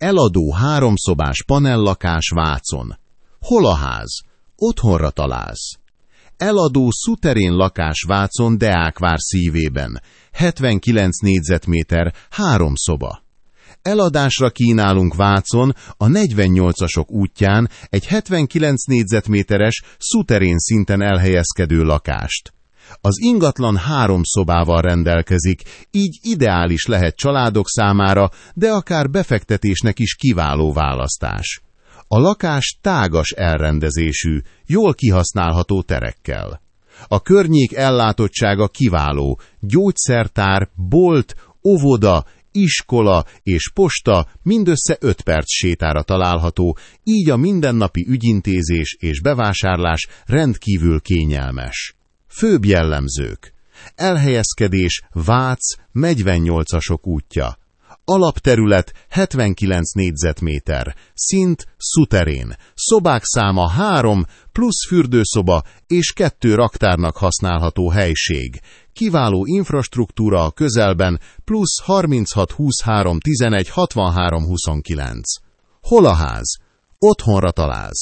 Eladó háromszobás panellakás Vácon. Hol a ház? Otthonra találsz. Eladó szuterén lakás Vácon Deákvár szívében. 79 négyzetméter, 3 szoba. Eladásra kínálunk Vácon a 48-asok útján egy 79 négyzetméteres, szuterén szinten elhelyezkedő lakást. Az ingatlan 3 szobával rendelkezik, így ideális lehet családok számára, de akár befektetésnek is kiváló választás. A lakás tágas elrendezésű, jól kihasználható terekkel. A környék ellátottsága kiváló, gyógyszertár, bolt, óvoda, iskola és posta mindössze 5 perc sétára található, így a mindennapi ügyintézés és bevásárlás rendkívül kényelmes. Főbb jellemzők: elhelyezkedés Vác 48-asok útja. Alapterület 79 négyzetméter, szint szuterén, szobák száma 3 plusz fürdőszoba és 2 raktárnak használható helység. Kiváló infrastruktúra a közelben, plusz 36 23 11 63 29. Hol a ház? Otthonra találsz.